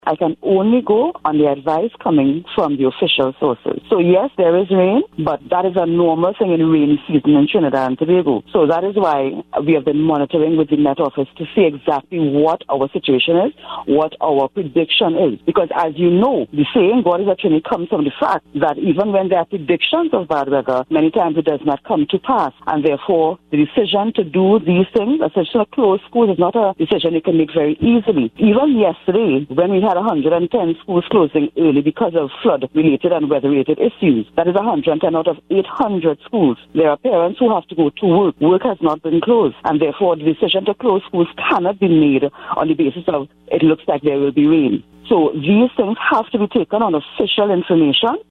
I can only go on the advice coming from the official sources. So yes, there is rain, but that is a normal thing in rainy season in Trinidad and Tobago. So that is why we have been monitoring with the Met Office to see exactly what our situation is, what our prediction is. Because as you know, the saying God is a Trinity comes from the fact that even when there are predictions of bad weather, many times it does not come to pass. And therefore, the decision to do these things, essentially to close schools, is not a decision you can make very easily. Even yesterday, when we had 110 schools closing early because of flood-related and weather-related issues, that is 110 out of 800 schools. There are parents who have to go to work. Work has not been closed, and therefore the decision to close schools cannot be made on the basis of it looks like there will be rain. So these things have to be taken on official information.